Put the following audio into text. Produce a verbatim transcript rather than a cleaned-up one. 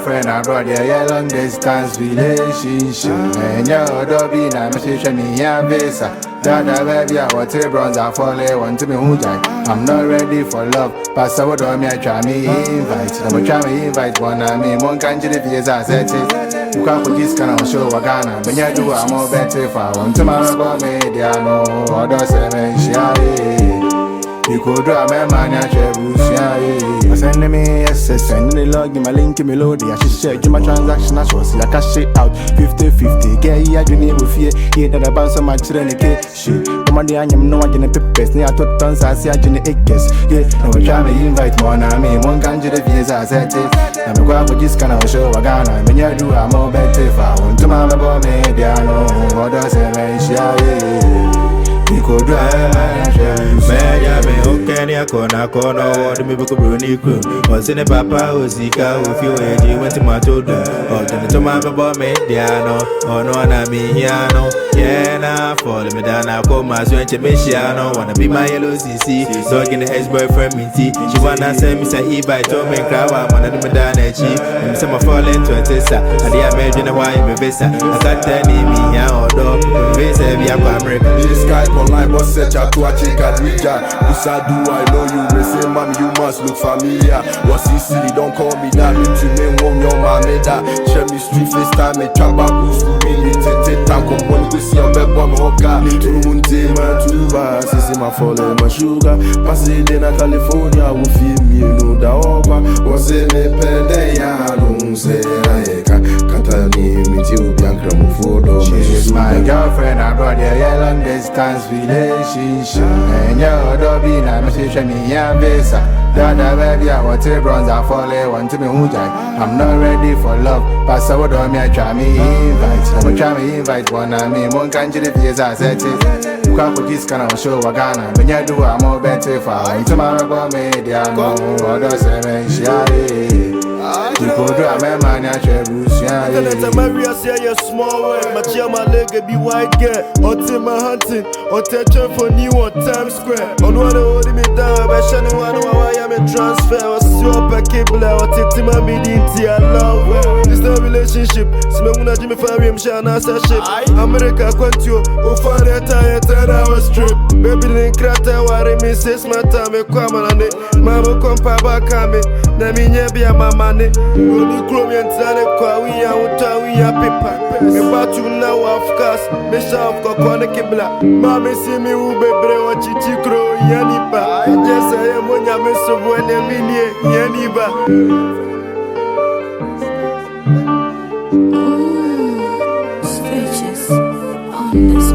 girlfriend abroad, yeah, yeah, long distance relationship. And your dobby, I'm a station in your visa. Dada baby, I want to bronze, I fall, want to be hujai. I'm not ready for love. Pass out on me, I try me invite. I'm try me invite one, I mean, one can't get the visa, I said it. You can't put this kind of show, Wagana. When you do, I'm more better if I want to marry about me, they are no other seven, she. You could draw my man, I share. Send me S S, send me log, give my link, give me load. I should share my transaction, I should see I cash it out fifty fifty. Get here, you need with fear. Here that I bounce on my children, shit. Come on, the I'm no one in the pipes. Near two tons, I see I in the acres. Yeah, no, try me invite one, I mean, one can't get the visa, I said it. I'm going for this kind of show, I got when you do, I'm more better if I want to my about me, they are no other seven, she. You could drive man, ya me okay, ya kona kona, what me book bruni crew. Was in a papa, was Zika, with you, and you went to my children. Or then to my about me, Diano, or no one I mean, Yano. Yeah, now follow me down, I call my sweat, Michiano. Wanna be my yellow C C, dog in the ex boyfriend, me tea. She wanna send me say, he by Tom and Crow, I'm one of them down at cheap. And some of falling to a tessa, and the American wine, me visa. I can't tell me, ya or dog, visa, be up America. This guy online, but set ya to a chick and Rija. Who's I do, I know you. Me say, mom, you must look familiar. What's he silly? Don't call me that. Me to me, home, your man, me that. Share me street, face time, me trap back, who's to be lit. Take time, come on, we see your bed, bomb, hookah. Rumunte, man, too bad. See, my follow, my sugar. Pass it in a California, who feel me, you know, that over. What's it, me, pede, ya, don't say, I can't. Katani, me, you, Bianca, Mufodo. She's my girlfriend abroad, yeah, yeah, long distance relationship. And your dobby, I'm a station in your visa. Dada baby, I want to bronze, I fall, want to be hujai. I'm not ready for love. Pass out on me, I try me invite. I'm try me invite one, I mean, one can't get the visa, I said it. You can't put this kind of show, Wagana. When you do, I'm more better if I want to marry about me, they are no other seven, she. You could do a man, I share Bruce. I'm Maria, say you're small way. My chair, my leg, be white girl. Or take my hunting, or take turn for new on Times Square. On one hold me down, but I don't know why I'm a transfer. Or see up a cable, or take my meeting, I love. This no relationship. See me when I Jimmy Farium, Shana, Saship. America, Quantio, or find a tire, ten hour strip. Baby, didn't crack a worry, me says my time, a common on it. Mama, come, Papa, come. Nami, be a mama. When you grow and tell it, we are what we are paper. About you now, of course, Miss of Kokona Kibla. Mammy see me who be brave or chichikro, Yaniba. Yes, I am when I miss of when I mean Yaniba. Stretches on the